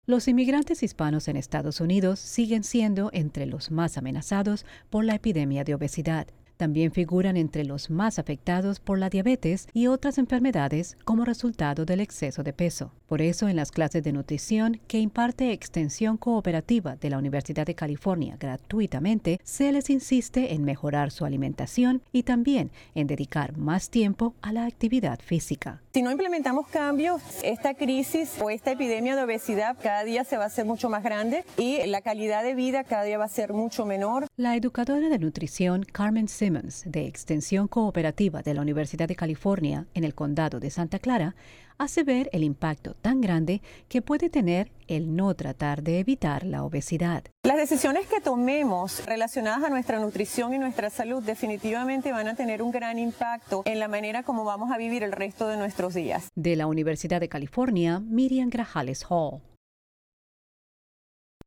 Los inmigrantes hispanos en Estados Unidos siguen siendo entre los más amenazados por la epidemia de obesidad. También figuran entre los más afectados por la diabetes y otras enfermedades como resultado del exceso de peso. Por eso, en las clases de nutrición que imparte Extensión Cooperativa de la Universidad de California gratuitamente, se les insiste en mejorar su alimentación y también en dedicar más tiempo a la actividad física. Si no implementamos cambios, esta crisis o esta epidemia de obesidad cada día se va a hacer mucho más grande y la calidad de vida cada día va a ser mucho menor. La educadora de nutrición Carmen Simmons, de Extensión Cooperativa de la Universidad de California en el condado de Santa Clara, hace ver el impacto tan grande que puede tener el no tratar de evitar la obesidad. Las decisiones que tomemos relacionadas a nuestra nutrición y nuestra salud definitivamente van a tener un gran impacto en la manera como vamos a vivir el resto de nuestros días. De la Universidad de California, Miriam Grajales Hall.